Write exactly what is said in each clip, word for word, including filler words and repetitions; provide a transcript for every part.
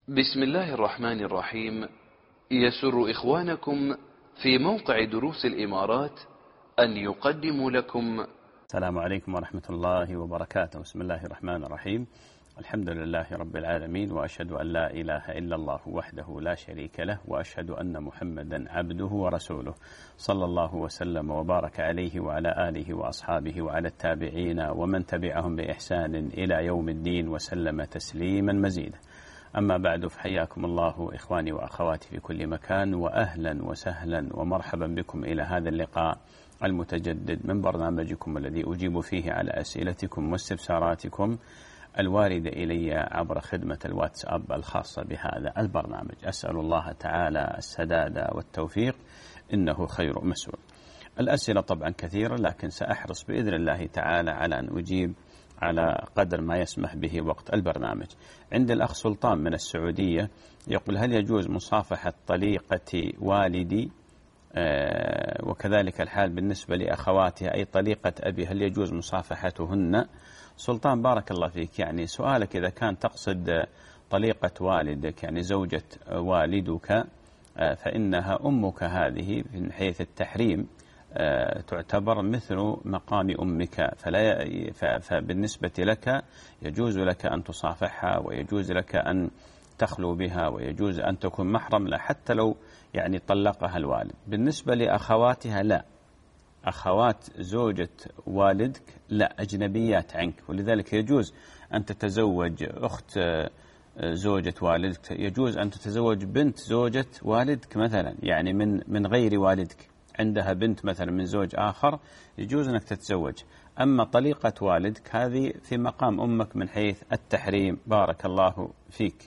بسم الله الرحمن الرحيم. يسر إخوانكم في موقع دروس الإمارات أن يقدموا لكم. السلام عليكم ورحمة الله وبركاته. بسم الله الرحمن الرحيم. الحمد لله رب العالمين، وأشهد أن لا إله إلا الله وحده لا شريك له، وأشهد أن محمدا عبده ورسوله، صلى الله وسلم وبارك عليه وعلى آله وأصحابه وعلى التابعين ومن تبعهم بإحسان إلى يوم الدين وسلم تسليما مزيدا. أما بعد، فحياكم الله إخواني وأخواتي في كل مكان، وأهلا وسهلا ومرحبا بكم إلى هذا اللقاء المتجدد من برنامجكم الذي أجيب فيه على أسئلتكم واستفساراتكم الواردة إلي عبر خدمة الواتساب الخاصة بهذا البرنامج. أسأل الله تعالى السداد والتوفيق، إنه خير مسؤول. الأسئلة طبعا كثيرة، لكن سأحرص بإذن الله تعالى على أن أجيب على قدر ما يسمح به وقت البرنامج. عند الأخ سلطان من السعودية يقول: هل يجوز مصافحة طليقة والدي آه وكذلك الحال بالنسبة لأخواتها، أي طليقة أبي، هل يجوز مصافحتهن؟ سلطان بارك الله فيك، يعني سؤالك إذا كان تقصد طليقة والدك يعني زوجة والدك آه فإنها أمك، هذه من حيث التحريم آه تعتبر مثل مقام أمك، فلا فبالنسبة لك يجوز لك أن تصافحها، ويجوز لك أن تخلو بها، ويجوز أن تكون محرم لها حتى لو يعني طلقها الوالد. بالنسبة لأخواتها لا، أخوات زوجة والدك لا، أجنبيات عنك، ولذلك يجوز أن تتزوج أخت زوجة والدك، يجوز أن تتزوج بنت زوجة والدك مثلا، يعني من من غير والدك، عندها بنت مثلا من زوج آخر يجوز أنك تتزوج. أما طليقة والدك هذه في مقام أمك من حيث التحريم. بارك الله فيك.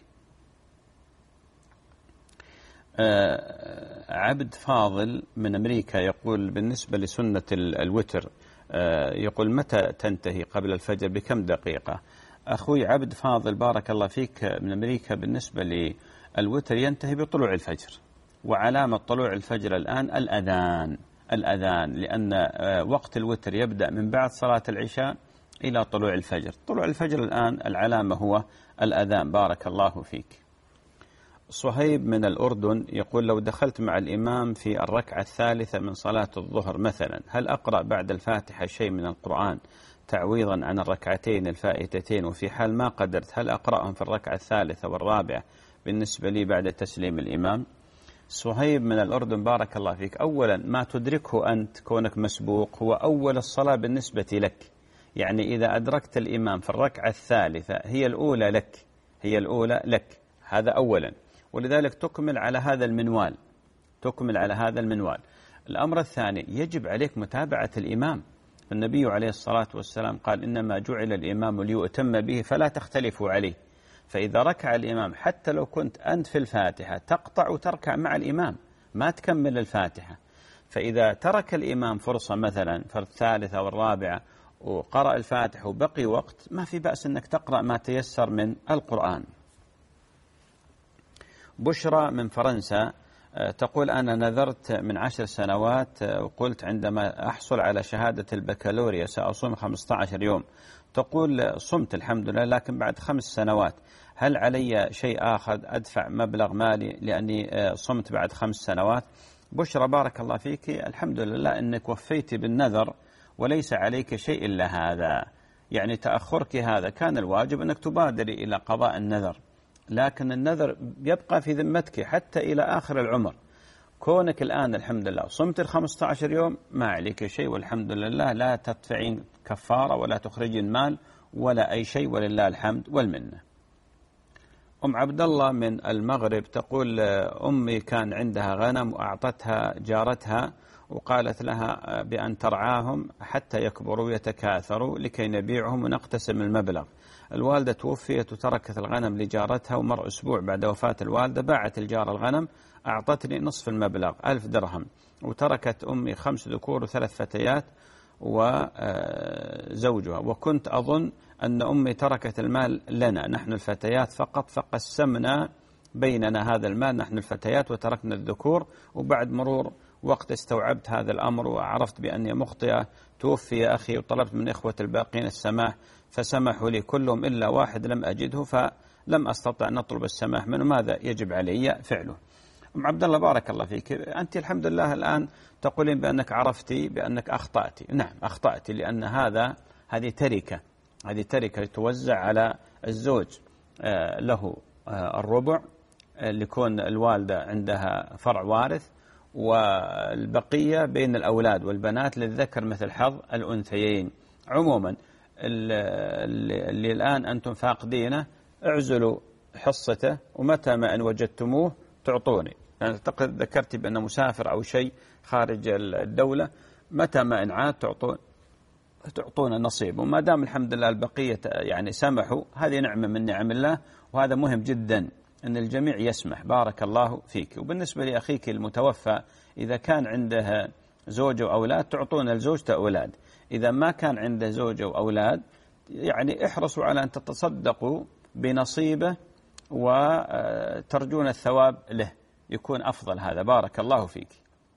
آه عبد فاضل من أمريكا يقول: بالنسبة لسنة الوتر آه يقول: متى تنتهي قبل الفجر بكم دقيقة؟ أخوي عبد فاضل بارك الله فيك من أمريكا، بالنسبة للوتر ينتهي بطلوع الفجر، وعلامة طلوع الفجر الآن الأذان الأذان لأن آه وقت الوتر يبدأ من بعد صلاة العشاء إلى طلوع الفجر. طلوع الفجر الآن العلامة هو الأذان. بارك الله فيك. صهيب من الأردن يقول: لو دخلت مع الإمام في الركعة الثالثة من صلاة الظهر مثلا، هل أقرأ بعد الفاتحة شيء من القرآن تعويضا عن الركعتين الفائتتين؟ وفي حال ما قدرت هل أقرأهم في الركعة الثالثة والرابعة بالنسبة لي بعد تسليم الإمام؟ صهيب من الأردن بارك الله فيك، أولا ما تدركه أنت كونك مسبوق هو أول الصلاة بالنسبة لك، يعني إذا أدركت الإمام في الركعة الثالثة هي الأولى لك، هي الأولى لك، هذا أولا، ولذلك تكمل على هذا المنوال، تكمل على هذا المنوال. الأمر الثاني يجب عليك متابعة الإمام. النبي عليه الصلاة والسلام قال: إنما جعل الإمام ليؤتم به فلا تختلفوا عليه. فإذا ركع الإمام حتى لو كنت أنت في الفاتحة تقطع وتركع مع الإمام، ما تكمل الفاتحة. فإذا ترك الإمام فرصة مثلا في الثالثة والرابعة وقرأ الفاتحة وبقي وقت، ما في بأس أنك تقرأ ما تيسر من القرآن. بشرى من فرنسا تقول: أنا نذرت من عشر سنوات وقلت عندما أحصل على شهادة البكالوريا سأصوم خمسة عشر يوم. تقول: صمت الحمد لله، لكن بعد خمس سنوات هل علي شيء آخر أدفع مبلغ مالي لأني صمت بعد خمس سنوات؟ بشرى بارك الله فيك، الحمد لله أنك وفيت بالنذر وليس عليك شيء إلا هذا، يعني تأخرك هذا كان الواجب أنك تبادري إلى قضاء النذر، لكن النذر يبقى في ذمتك حتى إلى آخر العمر. كونك الآن الحمد لله صمت الخمسة عشر يوم ما عليك شيء والحمد لله، لا تدفعين كفارة ولا تخرجين مال ولا أي شيء، ولله الحمد والمنة. أم عبد الله من المغرب تقول: أمي كان عندها غنم وأعطتها جارتها وقالت لها بأن ترعاهم حتى يكبروا ويتكاثروا لكي نبيعهم ونقتسم المبلغ. الوالدة توفيت وتركت الغنم لجارتها، ومر أسبوع بعد وفاة الوالدة باعت الجارة الغنم، أعطتني نصف المبلغ ألف درهم، وتركت أمي خمس ذكور وثلاث فتيات وزوجها، وكنت أظن أن أمي تركت المال لنا نحن الفتيات فقط، فقسمنا بيننا هذا المال نحن الفتيات وتركنا الذكور. وبعد مرور وقت استوعبت هذا الأمر وعرفت بأني مخطئة، توفي أخي وطلبت من إخوة الباقين السماح فسمحوا لي كلهم إلا واحد لم أجده، لم أستطع أن أطلب السماح منه، ماذا يجب علي فعله؟ أم عبد الله بارك الله فيك، أنت الحمد لله الآن تقولين بأنك عرفتي بأنك أخطأتي. نعم أخطأتي، لأن هذا هذه تركة، هذه تركة توزع على الزوج، له الربع لكون الوالدة عندها فرع وارث، والبقية بين الأولاد والبنات للذكر مثل حظ الأنثيين. عموما اللي الآن أنتم فاقدينه اعزلوا حصته، ومتى ما أن وجدتموه تعطوني. يعني أعتقد ذكرتي بأنه مسافر أو شيء خارج الدولة، متى ما إن عاد تعطون تعطونا نصيب. وما دام الحمد لله البقية يعني سمحوا، هذه نعمة من نعم الله، وهذا مهم جدا أن الجميع يسمح. بارك الله فيك. وبالنسبة لأخيك المتوفى، إذا كان عنده زوجة وأولاد تعطون الزوجة أولاد، إذا ما كان عنده زوجة وأولاد يعني احرصوا على أن تتصدقوا بنصيبه وترجون الثواب له، يكون أفضل هذا. بارك الله فيك.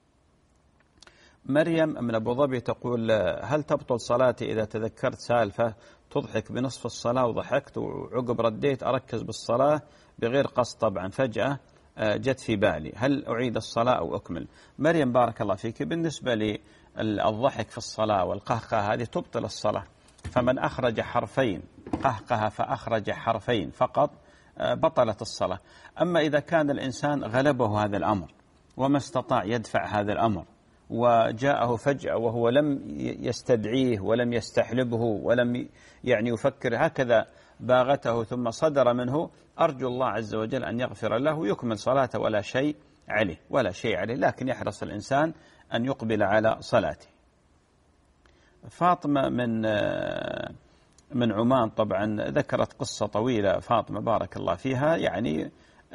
مريم من أبو ظبي تقول هل تبطل صلاتي إذا تذكرت سالفة تضحك بنصف الصلاة وضحكت وعقب رديت أركز بالصلاة بغير قصد طبعا، فجأة جت في بالي، هل أعيد الصلاة أو أكمل؟ مريم بارك الله فيك، بالنسبة للضحك في الصلاة والقهقه هذه تبطل الصلاة، فمن أخرج حرفين قهقه فأخرج حرفين فقط بطلت الصلاة. أما إذا كان الإنسان غلبه هذا الأمر وما استطاع يدفع هذا الأمر وجاءه فجأة وهو لم يستدعيه ولم يستحلبه ولم يعني يفكر، هكذا باغته ثم صدر منه، أرجو الله عز وجل أن يغفر له ويكمل صلاته ولا شيء عليه ولا شيء عليه، لكن يحرص الإنسان أن يقبل على صلاته. فاطمة من من عمان طبعا ذكرت قصة طويلة، فاطمة بارك الله فيها، يعني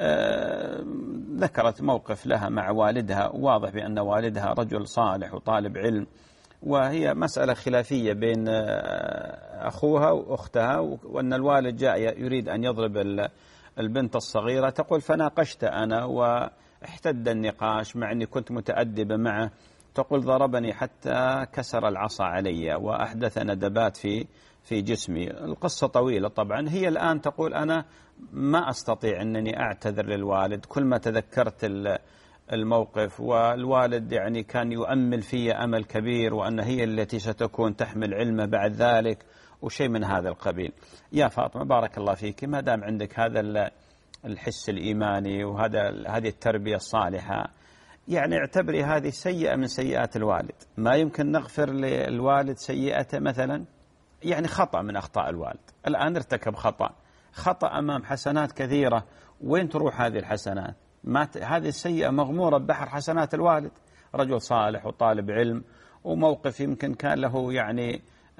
ذكرت موقف لها مع والدها، واضح بأن والدها رجل صالح وطالب علم، وهي مسألة خلافية بين أخوها وأختها، وأن الوالد جاء يريد أن يضرب البنت الصغيرة، تقول فناقشت أنا واحتد النقاش مع أني كنت متأدبة معه، تقول ضربني حتى كسر العصا علي وأحدث ندبات في في جسمي. القصة طويلة طبعا. هي الآن تقول أنا ما أستطيع أنني أعتذر للوالد، كل ما تذكرت الموقف والوالد يعني كان يؤمل في أمل كبير وأن هي التي ستكون تحمل علمه بعد ذلك وشيء من هذا القبيل. يا فاطمة بارك الله فيك، ما دام عندك هذا الحس الإيماني وهذا هذه التربية الصالحة، يعني اعتبري هذه سيئة من سيئات الوالد. ما يمكن نغفر للوالد سيئته مثلا، يعني خطأ من أخطاء الوالد، الآن ارتكب خطأ خطأ أمام حسنات كثيرة، وين تروح هذه الحسنات؟ ما هذه السيئة مغمورة ببحر حسنات الوالد، رجل صالح وطالب علم، وموقف يمكن كان له يعني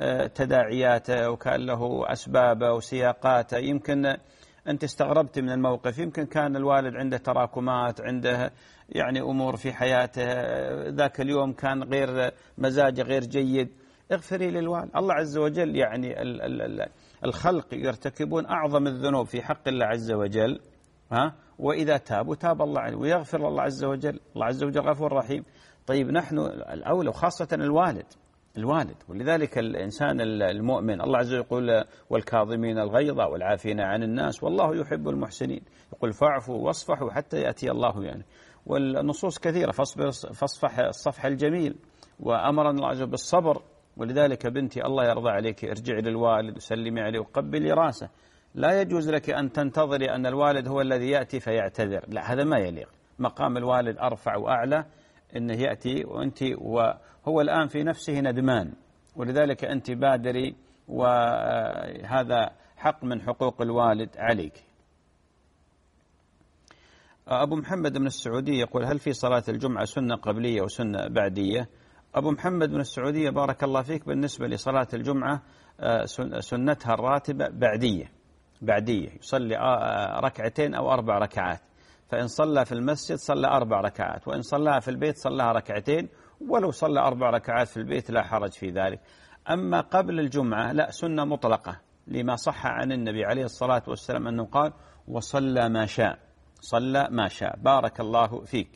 تداعياته وكان له أسبابه وسياقاته، يمكن أنت استغربت من الموقف، يمكن كان الوالد عنده تراكمات، عنده يعني أمور في حياته، ذاك اليوم كان غير مزاجه غير جيد، اغفري للوالد. الله عز وجل يعني الخلق يرتكبون أعظم الذنوب في حق الله عز وجل، ها، وإذا تابوا تاب الله عليه ويغفر الله عز وجل، الله عز وجل غفور رحيم. طيب نحن الأولى وخاصة الوالد الوالد ولذلك الإنسان المؤمن الله عز وجل يقول والكاظمين الغيظ والعافين عن الناس والله يحب المحسنين، يقول فاعفوا واصفحوا حتى يأتي الله يعني. والنصوص كثيرة، فاصبر فاصفح الصفح الجميل، وأمرنا الله عز وجل بالصبر. ولذلك بنتي الله يرضى عليك ارجعي للوالد وسلمي عليه وقبلي راسه، لا يجوز لك أن تنتظري أن الوالد هو الذي يأتي فيعتذر، لا هذا ما يليق. مقام الوالد أرفع وأعلى، أنه يأتي وأنت وهو الآن في نفسه ندمان، ولذلك أنت بادري، وهذا حق من حقوق الوالد عليك. أبو محمد من السعودية يقول هل في صلاة الجمعة سنة قبلية وسنة بعدية؟ أبو محمد من السعودية بارك الله فيك، بالنسبة لصلاة الجمعة سنتها الراتبة بعدية بعدية يصلي ركعتين أو أربع ركعات، فإن صلى في المسجد صلى أربع ركعات، وإن صلى في البيت صلى ركعتين، ولو صلى أربع ركعات في البيت لا حرج في ذلك. أما قبل الجمعة لا، سنة مطلقة، لما صح عن النبي عليه الصلاة والسلام أنه قال وصلى ما شاء، صلى ما شاء. بارك الله فيك.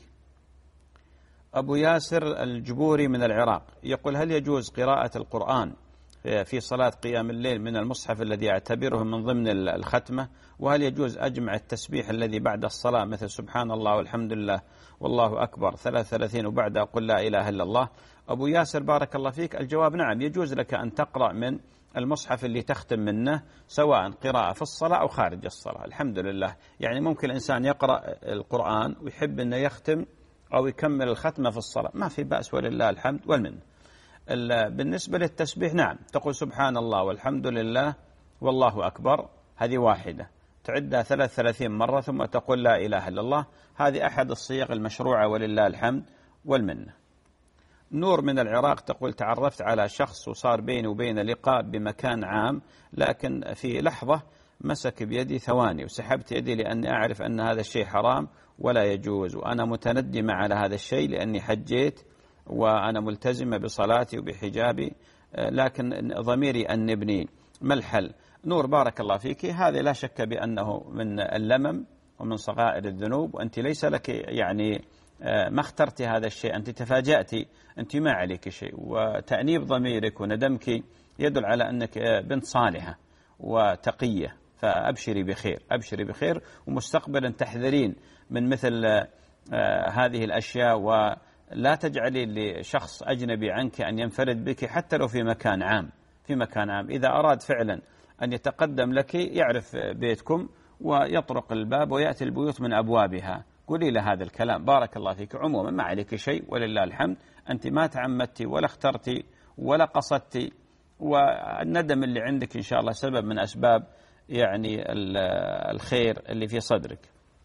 أبو ياسر الجبوري من العراق يقول هل يجوز قراءة القرآن في صلاة قيام الليل من المصحف الذي أعتبره من ضمن الختمة؟ وهل يجوز أجمع التسبيح الذي بعد الصلاة مثل سبحان الله والحمد لله والله أكبر ثلاث ثلاثين وبعد أقول لا إله إلا الله؟ أبو ياسر بارك الله فيك، الجواب نعم، يجوز لك أن تقرأ من المصحف اللي تختم منه سواء قراءة في الصلاة أو خارج الصلاة. الحمد لله، يعني ممكن الإنسان يقرأ القرآن ويحب أنه يختم أو يكمل الختمة في الصلاة، ما في بأس ولله الحمد والمنه. بالنسبة للتسبيح نعم، تقول سبحان الله والحمد لله والله أكبر، هذه واحدة تعدها ثلاث ثلاثين مرة ثم تقول لا إله إلا الله، هذه أحد الصيغ المشروعة ولله الحمد والمنه. نور من العراق تقول تعرفت على شخص وصار بيني وبين لقاء بمكان عام، لكن في لحظة مسك بيدي ثواني وسحبت يدي لأني أعرف أن هذا الشيء حرام ولا يجوز، وأنا متندمة على هذا الشيء لأني حجيت وأنا ملتزمة بصلاتي وبحجابي، لكن ضميري أنبني، ما الحل؟ نور بارك الله فيك، هذا لا شك بأنه من اللمم ومن صغائر الذنوب، وأنت ليس لك يعني ما اخترت هذا الشيء، أنت تفاجأتي، أنت ما عليك شيء، وتأنيب ضميرك وندمك يدل على أنك بنت صالحة وتقية، فأبشري بخير أبشري بخير، ومستقبلا تحذرين من مثل هذه الأشياء، ولا تجعلي لشخص أجنبي عنك أن ينفرد بك حتى لو في مكان عام في مكان عام إذا أراد فعلا أن يتقدم لك يعرف بيتكم ويطرق الباب ويأتي البيوت من أبوابها، قولي له هذا الكلام. بارك الله فيك، عموما ما عليك شيء ولله الحمد، أنت ما تعمدتي ولا اخترتي ولا قصدتي، والندم اللي عندك إن شاء الله سبب من أسباب يعني الخير اللي في صدرك.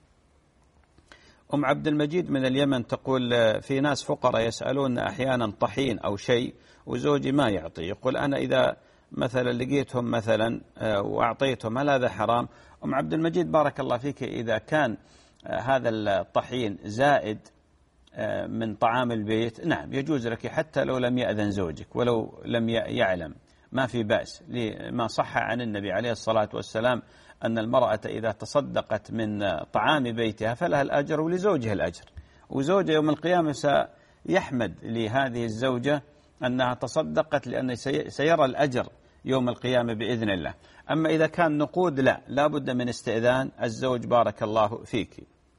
أم عبد المجيد من اليمن تقول في ناس فقراء يسألون أحيانا طحين أو شيء وزوجي ما يعطي، يقول أنا إذا مثلا لقيتهم مثلا وأعطيتهم هل هذا حرام؟ أم عبد المجيد بارك الله فيك، إذا كان هذا الطحين زائد من طعام البيت نعم يجوز لك حتى لو لم يأذن زوجك ولو لم يعلم، ما في بأس، لما صح عن النبي عليه الصلاة والسلام أن المرأة إذا تصدقت من طعام بيتها فلها الأجر ولزوجها الأجر، وزوجها يوم القيامة سيحمد لهذه الزوجة أنها تصدقت لأن سيرى الأجر يوم القيامة بإذن الله. أما إذا كان نقود لا لا بد من استئذان الزوج. بارك الله فيك.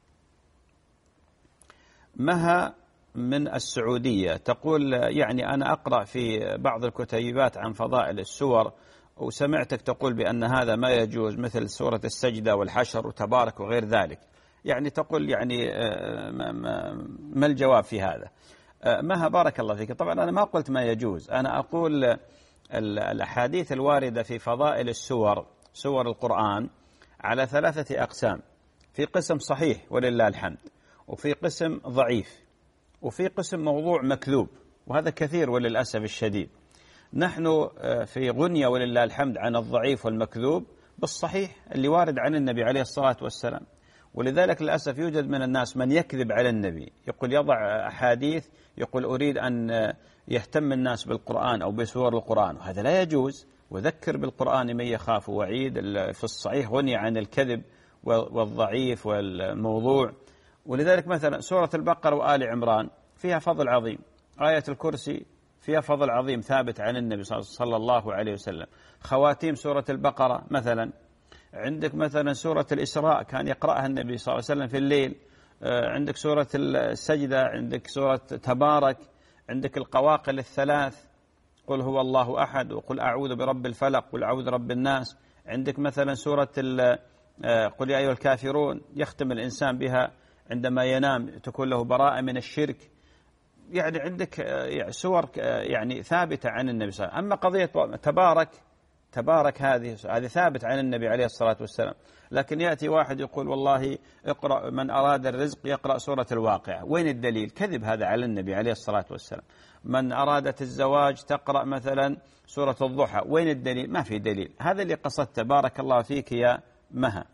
مها من السعودية تقول يعني أنا أقرأ في بعض الكتيبات عن فضائل السور وسمعتك تقول بأن هذا ما يجوز مثل سورة السجدة والحشر وتبارك وغير ذلك، يعني تقول يعني ما الجواب في هذا؟ مها بارك الله فيك، طبعا أنا ما قلت ما يجوز، أنا أقول الأحاديث الواردة في فضائل السور سور القرآن على ثلاثة أقسام، في قسم صحيح ولله الحمد، وفي قسم ضعيف، وفي قسم موضوع مكذوب، وهذا كثير وللأسف الشديد. نحن في غنية ولله الحمد عن الضعيف والمكذوب بالصحيح اللي وارد عن النبي عليه الصلاة والسلام، ولذلك للأسف يوجد من الناس من يكذب على النبي، يقول يضع أحاديث يقول أريد أن يهتم الناس بالقرآن أو بسور القرآن، وهذا لا يجوز. وذكر بالقرآن من يخاف وعيد، في الصحيح غني عن الكذب والضعيف والموضوع. ولذلك مثلا سورة البقرة وآل عمران فيها فضل عظيم، آية الكرسي فيها فضل عظيم ثابت عن النبي صلى الله عليه وسلم، خواتيم سورة البقرة مثلا، عندك مثلا سورة الإسراء كان يقرأها النبي صلى الله عليه وسلم في الليل، عندك سورة السجدة، عندك سورة تبارك، عندك القواقل الثلاث قل هو الله أحد وقل أعوذ برب الفلق قل أعوذ برب الناس، عندك مثلا سورة قل يا أيها الكافرون يختم الإنسان بها عندما ينام تكون له براءة من الشرك، يعني عندك سور يعني ثابتة عن النبي صلى الله عليه وسلم. أما قضية تبارك تبارك هذه هذه ثابت عن النبي عليه الصلاة والسلام، لكن يأتي واحد يقول والله اقرأ من أراد الرزق يقرأ سورة الواقعة، وين الدليل؟ كذب هذا على النبي عليه الصلاة والسلام. من أرادت الزواج تقرأ مثلا سورة الضحى، وين الدليل؟ ما في دليل. هذا اللي قصدته. بارك الله فيك يا مها.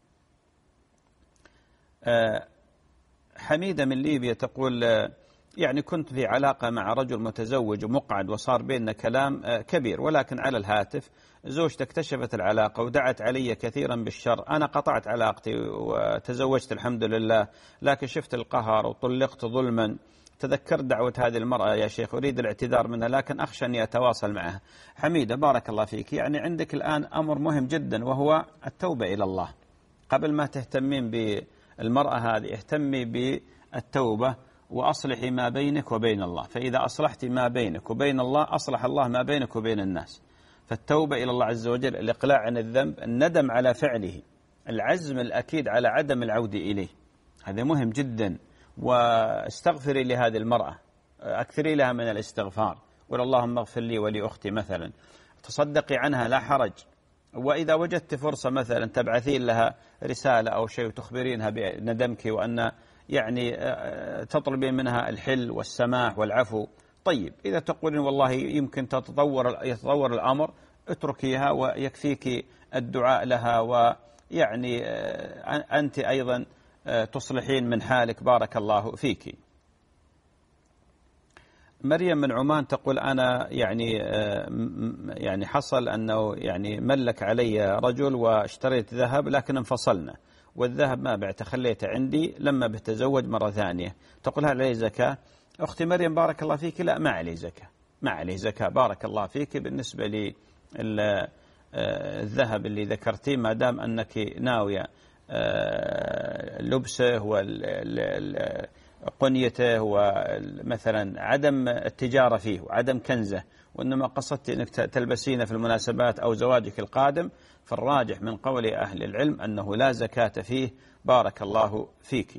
حميدة من ليبيا تقول يعني كنت في علاقة مع رجل متزوج ومقعد وصار بيننا كلام كبير، ولكن على الهاتف زوجتي اكتشفت العلاقة ودعت علي كثيرا بالشر، أنا قطعت علاقتي وتزوجت الحمد لله، لكن شفت القهر وطلقت ظلما، تذكرت دعوة هذه المرأة يا شيخ، أريد الاعتذار منها لكن أخشى أني أتواصل معها. حميدة بارك الله فيك، يعني عندك الآن أمر مهم جدا وهو التوبة إلى الله. قبل ما تهتمين بالمرأة هذه اهتمي بالتوبة وأصلحي ما بينك وبين الله، فإذا أصلحت ما بينك وبين الله أصلح الله ما بينك وبين الناس. فالتوبة إلى الله عز وجل، الإقلاع عن الذنب، الندم على فعله، العزم الأكيد على عدم العودة إليه، هذا مهم جدا. واستغفري لهذه المرأة، أكثري لها من الاستغفار، قل اللهم اغفر لي ولأختي مثلا، تصدقي عنها لا حرج. وإذا وجدت فرصة مثلا تبعثين لها رسالة أو شيء وتخبرينها بندمك وأن يعني تطلبين منها الحل والسماح والعفو. طيب إذا تقولين والله يمكن تتطور يتطور الأمر، اتركيها ويكفيك الدعاء لها، ويعني أنت أيضا تصلحين من حالك بارك الله فيك. مريم من عمان تقول أنا يعني يعني حصل أنه يعني ملك علي رجل واشتريت ذهب لكن انفصلنا، والذهب ما بعت خليته عندي، لما بتزوج مرة ثانية. تقول هل عليه زكاة؟ أختي مريم بارك الله فيك، لا ما عليه زكاة، ما عليه زكاة بارك الله فيك. بالنسبة للذهب اللي ذكرتيه ما دام أنك ناوية لبسه وقنيته ومثلا عدم التجارة فيه وعدم كنزه، وإنما قصدت أنك تلبسينه في المناسبات أو زواجك القادم، فالراجح من قول أهل العلم أنه لا زكاة فيه بارك الله فيك.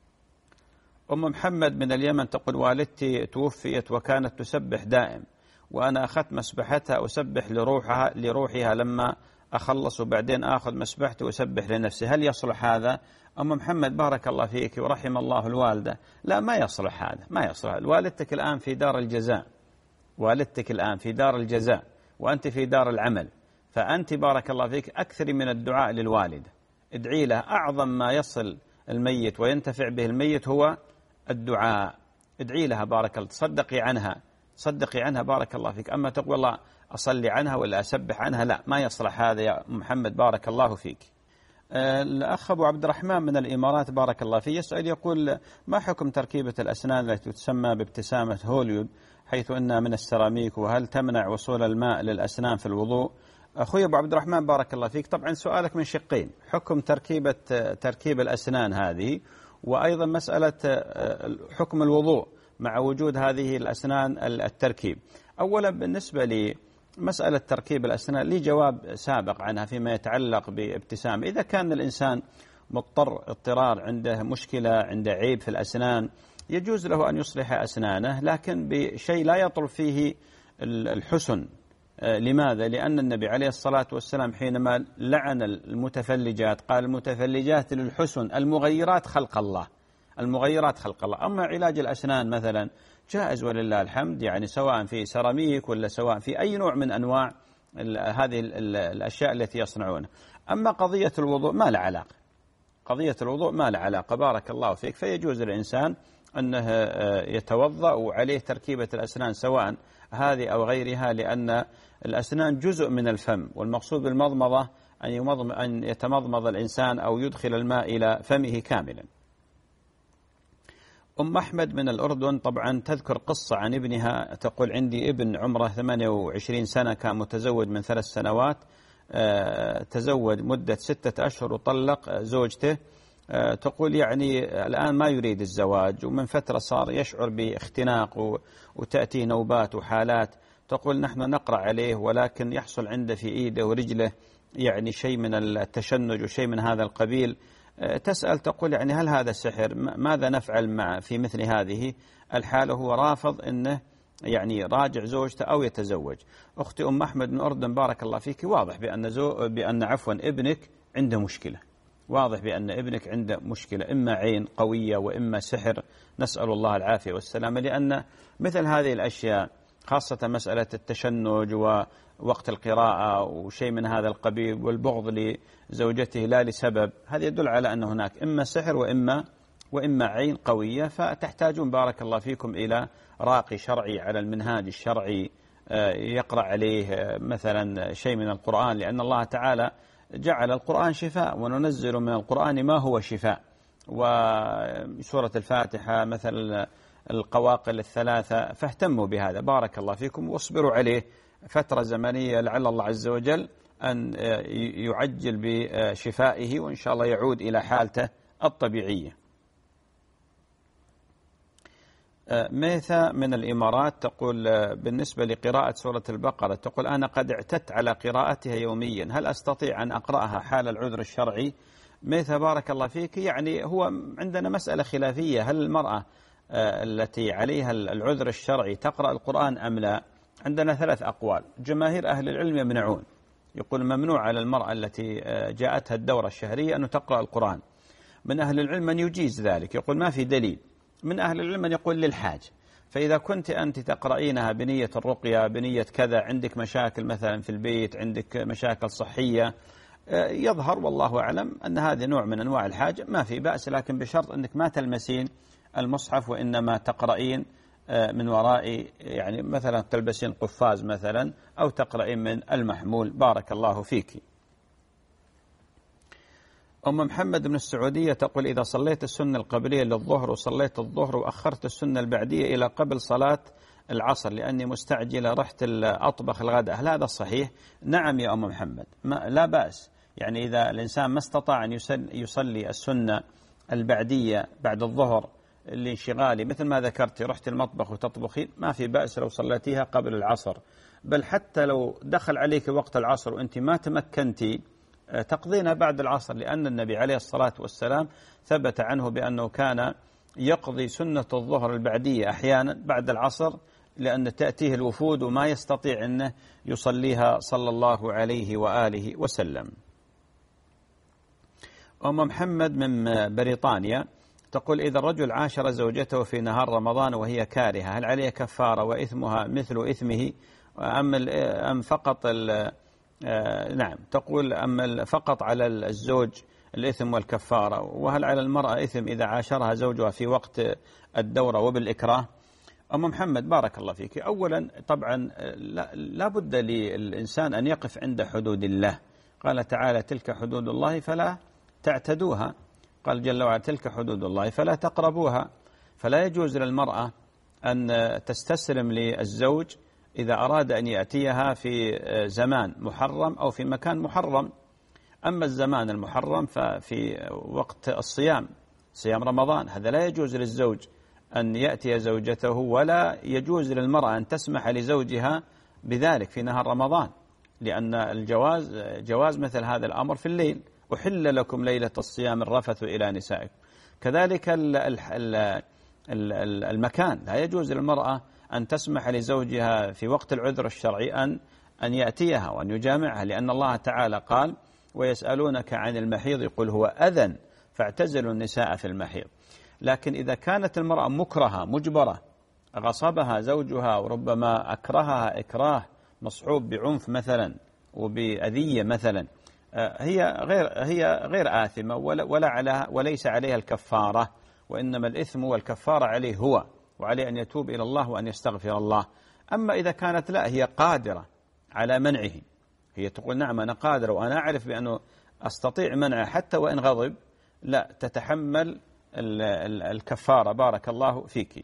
أم محمد من اليمن تقول والدتي توفيت وكانت تسبح دائم، وأنا أخذت مسبحتها أسبح لروحها لروحها لما أخلص وبعدين أخذ مسبحتي وأسبح لنفسي، هل يصلح هذا؟ أم محمد بارك الله فيك ورحم الله الوالدة، لا ما يصلح هذا، ما يصلح. والدتك الآن في دار الجزاء، والدتك الآن في دار الجزاء وأنت في دار العمل، فأنت بارك الله فيك أكثر من الدعاء للوالدة، ادعي لها. أعظم ما يصل الميت وينتفع به الميت هو الدعاء، ادعي لها بارك الله، تصدقي عنها، صدقي عنها بارك الله فيك. أما تقول الله أصلي عنها ولا أسبح عنها، لا ما يصلح هذا يا محمد بارك الله فيك. الأخ أبو عبد الرحمن من الإمارات بارك الله فيه يسأل يقول ما حكم تركيبة الأسنان التي تسمى بابتسامة هوليود حيث أنها من السيراميك، وهل تمنع وصول الماء للأسنان في الوضوء؟ أخوي أبو عبد الرحمن بارك الله فيك، طبعا سؤالك من شقين، حكم تركيبة تركيب الأسنان هذه، وأيضا مسألة حكم الوضوء مع وجود هذه الأسنان التركيب. أولا بالنسبة لي مسألة تركيب الأسنان لي جواب سابق عنها فيما يتعلق بابتسام. إذا كان الإنسان مضطر اضطرار، عنده مشكلة، عنده عيب في الأسنان، يجوز له أن يصلح أسنانه لكن بشيء لا يطلب فيه الحسن. لماذا؟ لأن النبي عليه الصلاة والسلام حينما لعن المتفلجات قال المتفلجات للحسن المغيرات خلق الله، المغيرات خلق الله. أما علاج الأسنان مثلا جائز ولله الحمد، يعني سواء في سيراميك ولا سواء في أي نوع من أنواع هذه الأشياء التي يصنعونها. أما قضية الوضوء ما لها علاقة، قضية الوضوء ما لها علاقة بارك الله فيك، فيجوز للإنسان أنه يتوضأ وعليه تركيبة الأسنان سواء هذه أو غيرها، لأن الأسنان جزء من الفم، والمقصود بالمضمضة أن أن يتمضمض الإنسان أو يدخل الماء إلى فمه كاملا. أم أحمد من الأردن طبعا تذكر قصة عن ابنها، تقول عندي ابن عمره ثمانية وعشرين سنة كان متزوج من ثلاث سنوات، تزوج مدة ستة أشهر وطلق زوجته، تقول يعني الآن ما يريد الزواج، ومن فترة صار يشعر باختناق وتأتي نوبات وحالات. تقول نحن نقرأ عليه ولكن يحصل عنده في إيده ورجله يعني شيء من التشنج وشيء من هذا القبيل. تسأل تقول يعني هل هذا سحر؟ ماذا نفعل مع في مثل هذه الحالة؟ هو رافض أنه يعني راجع زوجته أو يتزوج. أختي أم أحمد من الأردن بارك الله فيك، واضح بأن زو بأن عفوا ابنك عنده مشكلة، واضح بأن ابنك عنده مشكلة، إما عين قوية وإما سحر، نسأل الله العافية والسلامة. لأن مثل هذه الأشياء خاصة مسألة التشنج ووقت القراءة وشيء من هذا القبيل والبغض لزوجته لا لسبب، هذا يدل على أن هناك إما سحر وإما وإما عين قوية، فتحتاجون بارك الله فيكم إلى راقي شرعي على المنهاج الشرعي يقرأ عليه مثلا شيء من القرآن، لأن الله تعالى جعل القرآن شفاء وننزل من القرآن ما هو شفاء. وسورة الفاتحة مثل القواقل الثلاثة، فاهتموا بهذا بارك الله فيكم، واصبروا عليه فترة زمنية لعل الله عز وجل أن يعجل بشفائه وإن شاء الله يعود إلى حالته الطبيعية. ميثا من الإمارات تقول بالنسبة لقراءة سورة البقرة، تقول أنا قد اعتدت على قراءتها يوميا، هل أستطيع أن أقرأها حال العذر الشرعي؟ ميثا بارك الله فيك، يعني هو عندنا مسألة خلافية، هل المرأة التي عليها العذر الشرعي تقرأ القرآن أم لا؟ عندنا ثلاث أقوال، جماهير أهل العلم يمنعون، يقول ممنوع على المرأة التي جاءتها الدورة الشهرية أن تقرأ القرآن. من أهل العلم من يجيز ذلك، يقول ما في دليل. من أهل العلم من يقول للحاجة، فإذا كنت أنت تقرأينها بنية الرقية بنية كذا، عندك مشاكل مثلا في البيت، عندك مشاكل صحية، يظهر والله أعلم أن هذا نوع من أنواع الحاجة، ما في بأس، لكن بشرط أنك ما تلمسين المصحف وإنما تقرأين من وراء، يعني مثلا تلبسين قفاز مثلا أو تقرأين من المحمول. بارك الله فيك. أم محمد من السعودية تقول إذا صليت السنة القبلية للظهر وصليت الظهر وأخرت السنة البعدية إلى قبل صلاة العصر لأني مستعجلة رحت أطبخ الغداء، هل هذا صحيح؟ نعم يا أم محمد، ما لا بأس، يعني إذا الإنسان ما استطاع أن يصلي السنة البعدية بعد الظهر لانشغالي مثل ما ذكرت رحت المطبخ وتطبخين، ما في بأس لو صليتيها قبل العصر، بل حتى لو دخل عليك وقت العصر وأنت ما تمكنتي تقضينا بعد العصر، لأن النبي عليه الصلاة والسلام ثبت عنه بأنه كان يقضي سنة الظهر البعدية أحيانا بعد العصر، لأن تأتيه الوفود وما يستطيع أنه يصليها صلى الله عليه وآله وسلم. أم محمد من بريطانيا تقول إذا الرجل عاشر زوجته في نهار رمضان وهي كارهة، هل عليه كفارة وإثمها مثل إثمه أم أم فقط ال آه نعم، تقول أما فقط على الزوج الإثم والكفارة، وهل على المرأة إثم إذا عاشرها زوجها في وقت الدورة وبالإكراه؟ أم محمد بارك الله فيك، أولا طبعا لا, لا بد للإنسان أن يقف عند حدود الله، قال تعالى تلك حدود الله فلا تعتدوها، قال جل وعلا تلك حدود الله فلا تقربوها، فلا يجوز للمرأة أن تستسلم للزوج إذا أراد أن يأتيها في زمان محرم أو في مكان محرم. أما الزمان المحرم ففي وقت الصيام، صيام رمضان، هذا لا يجوز للزوج أن يأتي زوجته، ولا يجوز للمرأة أن تسمح لزوجها بذلك في نهار رمضان، لأن الجواز جواز مثل هذا الأمر في الليل، أحل لكم ليلة الصيام الرفث إلى نسائكم. كذلك المكان، لا يجوز للمرأة أن تسمح لزوجها في وقت العذر الشرعي أن أن يأتيها وأن يجامعها، لأن الله تعالى قال ويسألونك عن المحيض قل هو أذى فاعتزلوا النساء في المحيض. لكن إذا كانت المرأة مكرهة مجبرة، غصبها زوجها وربما أكرهها إكراه مصحوب بعنف مثلا وبأذية مثلا، هي غير هي غير آثمة ولا ولا على وليس عليها الكفارة، وإنما الإثم والكفارة عليه هو، وعليه أن يتوب إلى الله وأن يستغفر الله. أما إذا كانت لا هي قادرة على منعه، هي تقول نعم أنا قادرة وأنا أعرف بأنه أستطيع منعه حتى وإن غضب، لا تتحمل الكفارة. بارك الله فيك.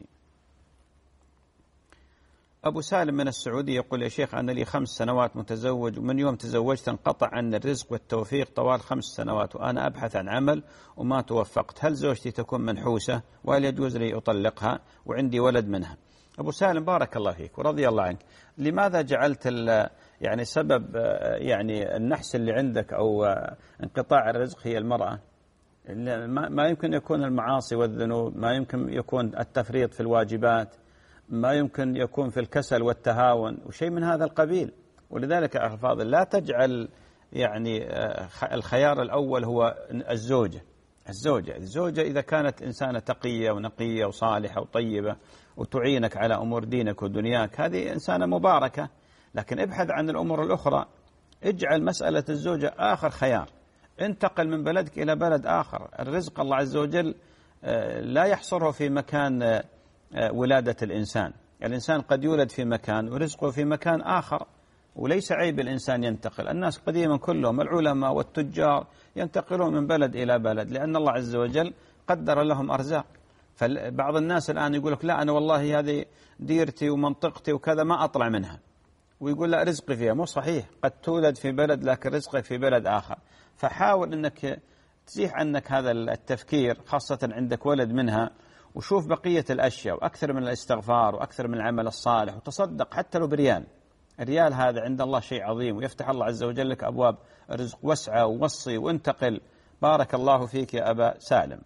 أبو سالم من السعودية يقول يا شيخ أنا لي خمس سنوات متزوج، ومن يوم تزوجت انقطع عن الرزق والتوفيق طوال خمس سنوات، وأنا أبحث عن عمل وما توفقت، هل زوجتي تكون منحوسة وهل يجوز لي أطلقها وعندي ولد منها؟ أبو سالم بارك الله فيك ورضي الله عنك، لماذا جعلت يعني سبب يعني النحس اللي عندك أو انقطاع الرزق هي المرأة؟ ما يمكن يكون المعاصي والذنوب، ما يمكن يكون التفريط في الواجبات، ما يمكن يكون في الكسل والتهاون وشيء من هذا القبيل. ولذلك يا أخي الفاضل لا تجعل يعني الخيار الأول هو الزوجة. الزوجة الزوجة إذا كانت إنسانة تقية ونقية وصالحة وطيبة وتعينك على أمور دينك ودنياك، هذه إنسانة مباركة، لكن ابحث عن الأمور الأخرى، اجعل مسألة الزوجة آخر خيار، انتقل من بلدك إلى بلد آخر. الرزق الله عز وجل لا يحصره في مكان ولادة الإنسان، الإنسان قد يولد في مكان ورزقه في مكان آخر، وليس عيب الإنسان ينتقل. الناس قديما كلهم العلماء والتجار ينتقلون من بلد إلى بلد، لأن الله عز وجل قدر لهم أرزاق. فبعض الناس الآن يقول لك لا أنا والله هذه ديرتي ومنطقتي وكذا ما أطلع منها، ويقول لا رزقي فيها. مو صحيح، قد تولد في بلد لكن رزقك في بلد آخر. فحاول أنك تزيح عنك هذا التفكير، خاصة عندك ولد منها، وشوف بقية الأشياء وأكثر من الاستغفار وأكثر من العمل الصالح، وتصدق حتى لو بريال. الريال هذا عند الله شيء عظيم، ويفتح الله عز وجل لك أبواب رزق وسعة. ووصي وانتقل. بارك الله فيك يا أبا سالم.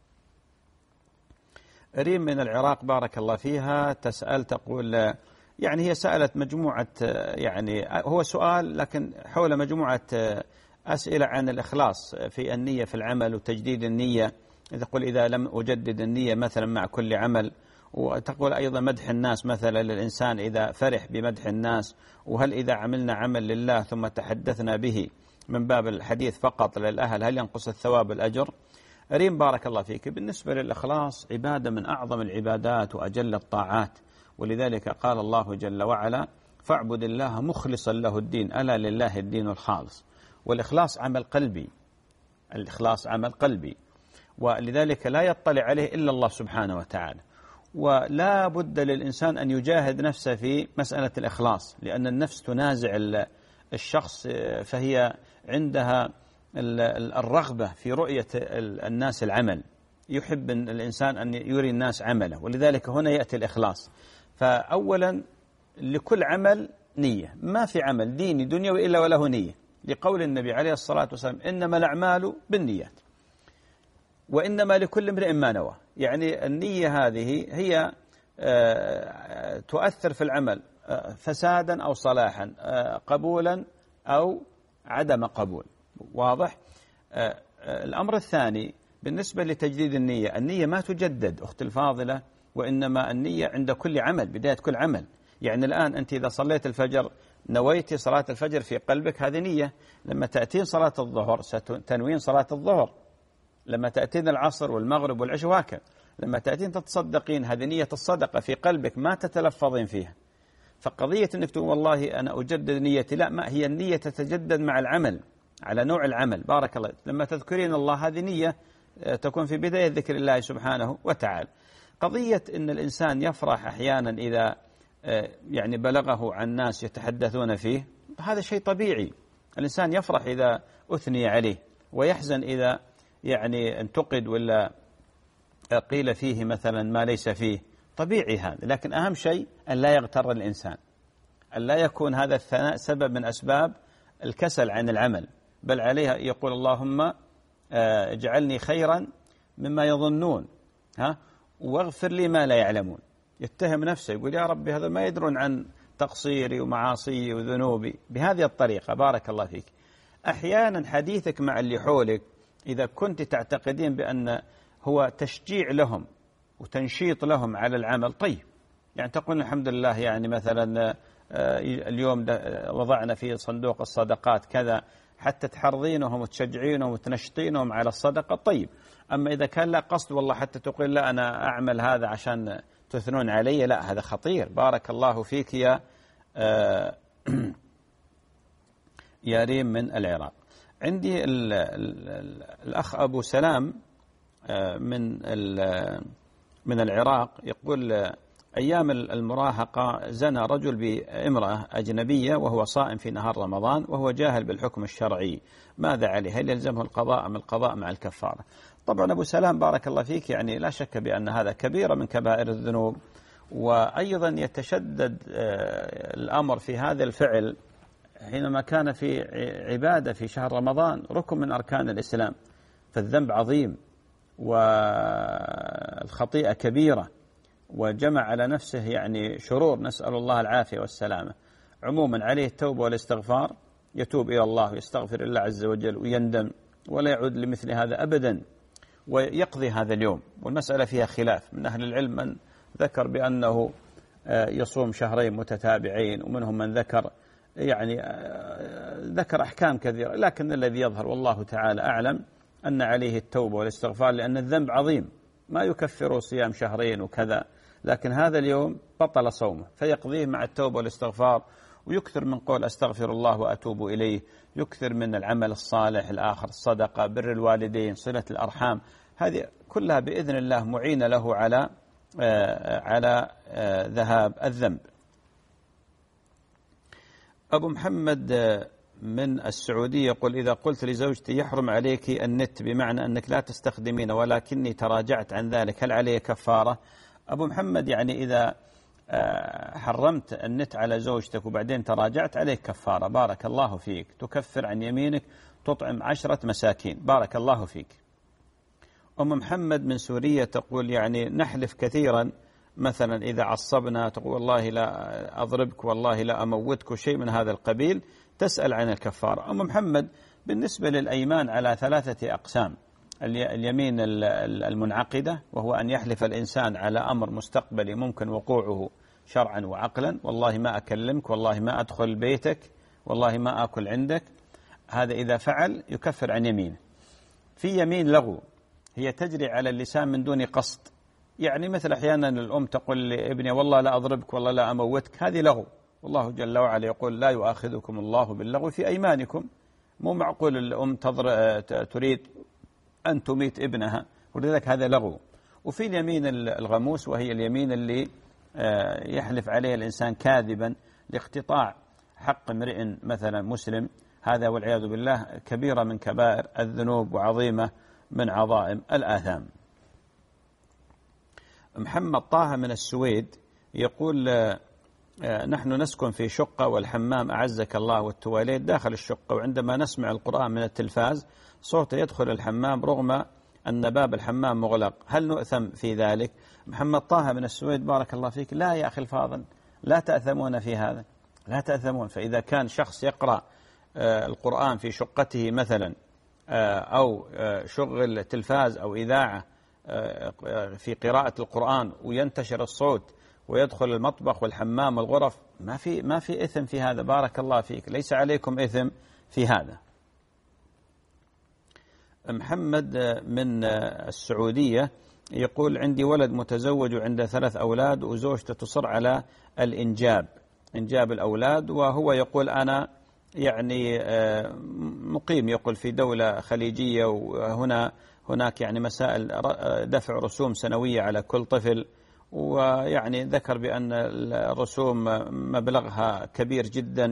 ريم من العراق بارك الله فيها تسأل تقول، يعني هي سألت مجموعة، يعني هو سؤال لكن حول مجموعة أسئلة عن الإخلاص في النية في العمل وتجديد النية. تقول إذا لم أجدد النية مثلا مع كل عمل، وتقول أيضا مدح الناس مثلا للإنسان إذا فرح بمدح الناس، وهل إذا عملنا عمل لله ثم تحدثنا به من باب الحديث فقط للأهل هل ينقص الثواب والأجر؟ ريم بارك الله فيك، بالنسبة للإخلاص عبادة من أعظم العبادات وأجل الطاعات، ولذلك قال الله جل وعلا فاعبد الله مخلصا له الدين ألا لله الدين الخالص. والإخلاص عمل قلبي، الإخلاص عمل قلبي، ولذلك لا يطلع عليه إلا الله سبحانه وتعالى. ولا بد للإنسان أن يجاهد نفسه في مسألة الإخلاص، لأن النفس تنازع الشخص، فهي عندها الرغبة في رؤية الناس العمل، يحب الإنسان أن يري الناس عمله، ولذلك هنا يأتي الإخلاص. فأولا لكل عمل نية، ما في عمل ديني دنيوي إلا وله نية، لقول النبي عليه الصلاة والسلام إنما الأعمال بالنيات وإنما لكل امرئ ما نوى. يعني النية هذه هي تؤثر في العمل فسادا أو صلاحا، قبولا أو عدم قبول. واضح؟ الأمر الثاني بالنسبة لتجديد النية، النية ما تجدد أختي الفاضلة، وإنما النية عند كل عمل، بداية كل عمل. يعني الآن أنت إذا صليت الفجر نويتي صلاة الفجر في قلبك، هذه نية. لما تأتين صلاة الظهر ستنوين صلاة الظهر، لما تأتين العصر والمغرب والعشاء وهكذا. لما تأتين تتصدقين هذه نية الصدقة في قلبك ما تتلفظين فيها. فقضية أنك تقول والله أنا أجدد نيتي، لا، ما هي النية تتجدد مع العمل على نوع العمل. بارك الله. لما تذكرين الله هذه نية تكون في بداية ذكر الله سبحانه وتعالى. قضية أن الإنسان يفرح أحيانا إذا يعني بلغه عن ناس يتحدثون فيه، هذا شيء طبيعي. الإنسان يفرح إذا أثني عليه، ويحزن إذا يعني انتقد ولا قيل فيه مثلا ما ليس فيه، طبيعي هذا. لكن أهم شيء أن لا يغتر الإنسان، أن لا يكون هذا الثناء سبب من أسباب الكسل عن العمل، بل عليه يقول اللهم اجعلني خيرا مما يظنون، ها، واغفر لي ما لا يعلمون. يتهم نفسه، يقول يا ربي هذا ما يدرون عن تقصيري ومعاصي وذنوبي. بهذه الطريقة بارك الله فيك. أحيانا حديثك مع اللي حولك إذا كنت تعتقدين بأن هو تشجيع لهم وتنشيط لهم على العمل، طيب، يعني تقول الحمد لله، يعني مثلا اليوم وضعنا في صندوق الصدقات كذا، حتى تحرضينهم وتشجعينهم وتنشطينهم على الصدقة، طيب. أما إذا كان لا قصد والله حتى تقول لا أنا أعمل هذا عشان تثنون علي، لا، هذا خطير. بارك الله فيك يا يا ريم من العراق. عندي ال ال ال الأخ أبو سلام من من العراق يقول أيام المراهقة زنى رجل بامرأة أجنبية وهو صائم في نهار رمضان وهو جاهل بالحكم الشرعي، ماذا عليه؟ هل يلزمه القضاء أم القضاء مع الكفارة؟ طبعا أبو سلام بارك الله فيك، يعني لا شك بأن هذا كبيرة من كبائر الذنوب، وأيضا يتشدد الأمر في هذا الفعل حينما كان في عبادة في شهر رمضان، ركن من أركان الإسلام، فالذنب عظيم والخطيئة كبيرة، وجمع على نفسه يعني شرور، نسأل الله العافية والسلامة. عموما عليه التوبة والاستغفار، يتوب إلى الله ويستغفر الله عز وجل ويندم ولا يعود لمثل هذا أبدا، ويقضي هذا اليوم. والمسألة فيها خلاف، من أهل العلم من ذكر بأنه يصوم شهرين متتابعين، ومنهم من ذكر يعني ذكر أحكام كثيرة، لكن الذي يظهر والله تعالى أعلم أن عليه التوبة والاستغفار، لأن الذنب عظيم ما يكفر صيام شهرين وكذا، لكن هذا اليوم بطل صومه، فيقضيه مع التوبة والاستغفار، ويكثر من قول أستغفر الله وأتوب إليه، يكثر من العمل الصالح الآخر، الصدقة، بر الوالدين، صلة الأرحام. هذه كلها بإذن الله معينة له على على ذهاب الذنب. أبو محمد من السعودية يقول: إذا قلت لزوجتي يحرم عليك النت بمعنى أنك لا تستخدمين ولكني تراجعت عن ذلك، هل علي كفارة؟ أبو محمد، يعني إذا حرمت النت على زوجتك وبعدين تراجعت عليك كفارة، بارك الله فيك، تكفر عن يمينك، تطعم عشرة مساكين، بارك الله فيك. أم محمد من سوريا تقول: يعني نحلف كثيرا، مثلا إذا عصبنا تقول والله لا أضربك والله لا أموتك وشيء من هذا القبيل، تسأل عن الكفارة. أم محمد، بالنسبة للأيمان على ثلاثة أقسام: اليمين المنعقدة، وهو أن يحلف الإنسان على أمر مستقبلي ممكن وقوعه شرعا وعقلا، والله ما أكلمك، والله ما أدخل بيتك، والله ما أكل عندك، هذا إذا فعل يكفر عن يمينه. في يمين لغو، هي تجري على اللسان من دون قصد، يعني مثل أحيانا الأم تقول لابنها والله لا أضربك والله لا أموتك، هذه لغو، والله جل وعلا يقول: لا يؤاخذكم الله باللغو في أيمانكم. مو معقول الأم تريد أن تميت ابنها، ولذلك هذا لغو. وفي اليمين الغموس، وهي اليمين اللي يحلف عليه الإنسان كاذبا لاقتطاع حق امرئ مثلا مسلم، هذا والعياذ بالله كبيرة من كبائر الذنوب وعظيمة من عظائم الآثام. محمد طه من السويد يقول: نحن نسكن في شقة والحمام أعزك الله والتواليت داخل الشقة، وعندما نسمع القرآن من التلفاز صوته يدخل الحمام رغم أن باب الحمام مغلق، هل نؤثم في ذلك؟ محمد طه من السويد بارك الله فيك: لا يا أخي الفاضل، لا تأثمون في هذا، لا تأثمون. فإذا كان شخص يقرأ القرآن في شقته مثلا، أو شغل تلفاز أو إذاعة في قراءة القرآن وينتشر الصوت ويدخل المطبخ والحمام والغرف، ما في ما في إثم في هذا، بارك الله فيك، ليس عليكم إثم في هذا. محمد من السعودية يقول: عندي ولد متزوج وعنده ثلاث أولاد، وزوجته تصر على الإنجاب، إنجاب الأولاد، وهو يقول أنا يعني مقيم، يقول في دولة خليجية، وهنا هناك يعني مسائل دفع رسوم سنوية على كل طفل، ويعني ذكر بأن الرسوم مبلغها كبير جدا.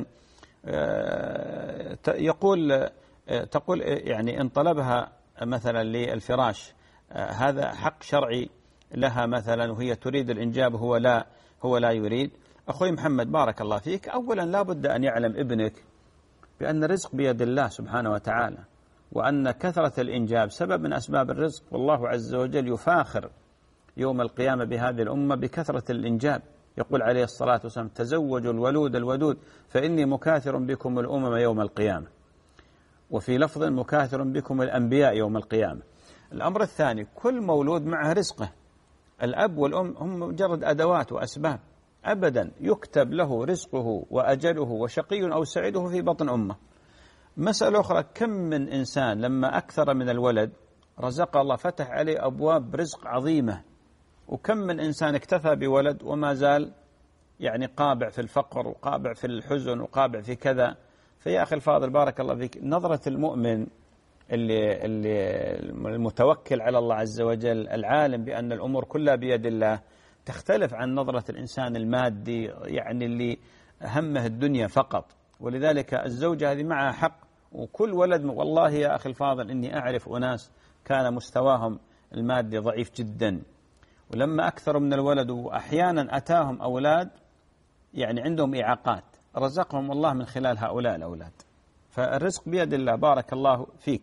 يقول تقول يعني إن طلبها مثلا للفراش هذا حق شرعي لها مثلا، وهي تريد الإنجاب هو لا هو لا يريد. أخوي محمد بارك الله فيك، أولا لا بد أن يعلم ابنك بأن الرزق بيد الله سبحانه وتعالى، وأن كثرة الإنجاب سبب من أسباب الرزق، والله عز وجل يفاخر يوم القيامة بهذه الأمة بكثرة الإنجاب. يقول عليه الصلاة والسلام: تزوجوا الولود الودود فإني مكاثر بكم الأمم يوم القيامة، وفي لفظ مكاثر بكم الأنبياء يوم القيامة. الأمر الثاني: كل مولود معه رزقه، الأب والأم هم مجرد أدوات وأسباب، أبدا يكتب له رزقه وأجله وشقي أو سعيده في بطن أمه. مسألة أخرى: كم من إنسان لما أكثر من الولد رزق الله فتح عليه أبواب رزق عظيمة، وكم من إنسان اكتفى بولد وما زال يعني قابع في الفقر وقابع في الحزن وقابع في كذا. فيا أخي الفاضل بارك الله فيك، نظرة المؤمن اللي, اللي المتوكل على الله عز وجل العالم بأن الأمور كلها بيد الله تختلف عن نظرة الإنسان المادي، يعني اللي همه الدنيا فقط. ولذلك الزوجة هذه معها حق، وكل ولد، والله يا أخي الفاضل إني أعرف أناس كان مستواهم المادي ضعيف جدا، ولما أكثروا من الولد وأحيانا أتاهم أولاد يعني عندهم إعاقات، رزقهم الله من خلال هؤلاء الأولاد. فالرزق بيد الله، بارك الله فيك.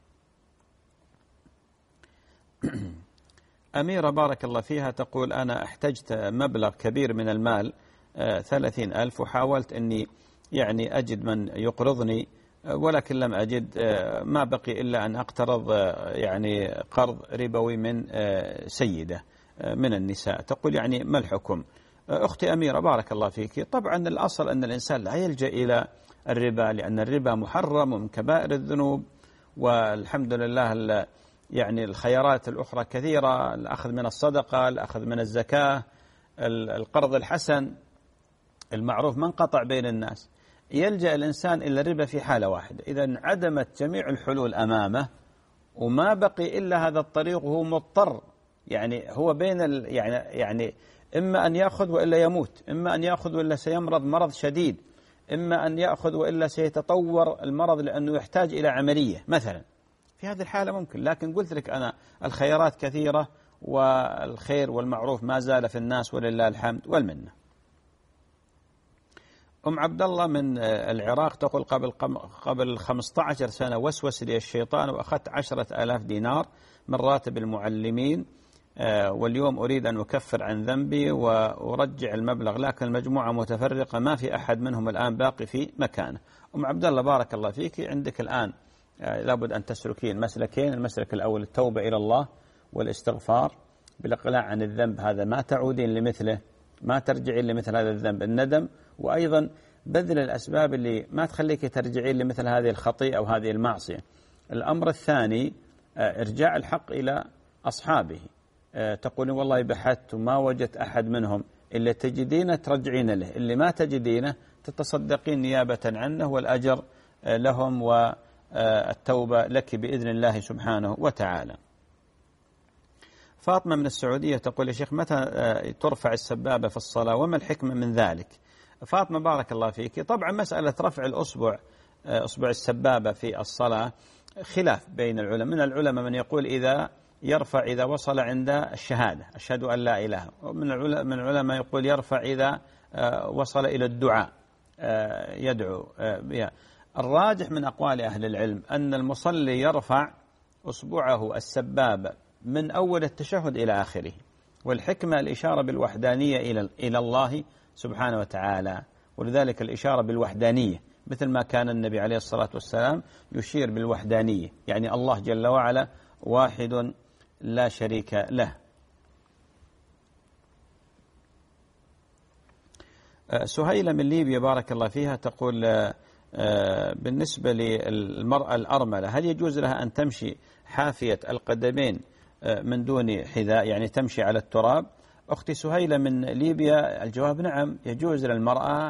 أميرة بارك الله فيها تقول: أنا احتجت مبلغ كبير من المال ثلاثين ألف، وحاولت أني يعني أجد من يقرضني ولكن لم أجد، ما بقي إلا أن أقترض يعني قرض ربوي من سيدة من النساء. تقول يعني ما الحكم؟ أختي أميرة بارك الله فيك، طبعا الأصل أن الإنسان لا يلجأ إلى الربا، لأن الربا محرم ومن كبائر الذنوب، والحمد لله يعني الخيارات الأخرى كثيرة، الأخذ من الصدقة، الأخذ من الزكاة، القرض الحسن المعروف، ما انقطع بين الناس. يلجأ الإنسان إلى الربا في حالة واحدة: إذا انعدمت جميع الحلول أمامه وما بقي إلا هذا الطريق وهو مضطر، يعني هو بين ال يعني يعني إما أن يأخذ وإلا يموت، إما أن يأخذ وإلا سيمرض مرض شديد، إما أن يأخذ وإلا سيتطور المرض لأنه يحتاج إلى عملية مثلا. في هذه الحالة ممكن، لكن قلت لك أنا الخيارات كثيرة والخير والمعروف ما زال في الناس ولله الحمد والمنة. أم عبد الله من العراق تقول قبل قبل خمسة عشر سنة وسوس لي الشيطان وأخذت عشرة آلاف دينار من راتب المعلمين، واليوم أريد أن أكفر عن ذنبي وأرجع المبلغ، لكن المجموعة متفرقة ما في أحد منهم الآن باقي في مكانه. أم عبد الله بارك الله فيك، عندك الآن لابد أن تسلكين مسلكين. المسلك الأول التوبة إلى الله والاستغفار بالإقلاع عن الذنب، هذا ما تعودين لمثله، ما ترجعين لمثل هذا الذنب، الندم، وأيضا بذل الأسباب اللي ما تخليك ترجعين لمثل هذه الخطيئة أو هذه المعصية. الأمر الثاني إرجاع الحق إلى أصحابه، تقولين والله بحثت وما وجدت أحد منهم، اللي تجدينه ترجعين له، اللي ما تجدينه تتصدقين نيابة عنه، والأجر لهم والتوبة لك بإذن الله سبحانه وتعالى. فاطمة من السعودية تقول يا شيخ متى ترفع السبابة في الصلاة وما الحكمة من ذلك؟ فاطمة بارك الله فيك، طبعا مسألة رفع الأصبع أصبع السبابة في الصلاة خلاف بين العلماء، من العلماء من يقول إذا يرفع إذا وصل عند الشهادة أشهد أن لا إله، ومن العلماء من العلماء يقول يرفع إذا وصل إلى الدعاء يدعو. الراجح من أقوال أهل العلم أن المصلي يرفع أصبعه السبابة من أول التشهد إلى آخره، والحكمة الإشارة بالوحدانية إلى إلى الله سبحانه وتعالى، ولذلك الإشارة بالوحدانية مثل ما كان النبي عليه الصلاة والسلام يشير بالوحدانية، يعني الله جل وعلا واحد لا شريك له. سهيلة من ليبيا بارك الله فيها تقول بالنسبة للمرأة الأرملة هل يجوز لها أن تمشي حافية القدمين من دون حذاء، يعني تمشي على التراب؟ أختي سهيلة من ليبيا الجواب نعم، يجوز للمرأة